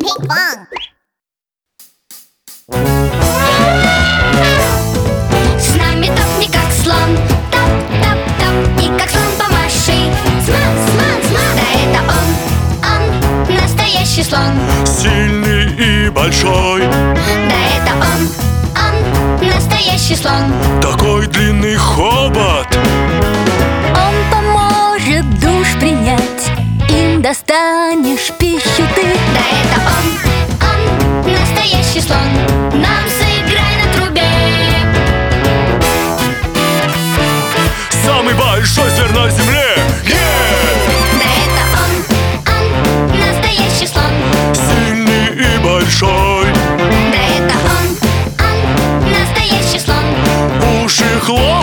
пинг-понг. С нами топни, как слон. Топ-топ-топ, и как слон помаши. Сман-сман-сман. Да это он, настоящий слон. Сильный и большой. Да это он, настоящий слон. Такой длинный хобот. Он поможет душ принять, им достанешь пищу ты. Да это он, настоящий слон. Нам сыграй на трубе. Самый большой зверь на земле. Да это он, настоящий слон. Сильный и большой. Да это он, настоящий слон. Уши хлоп.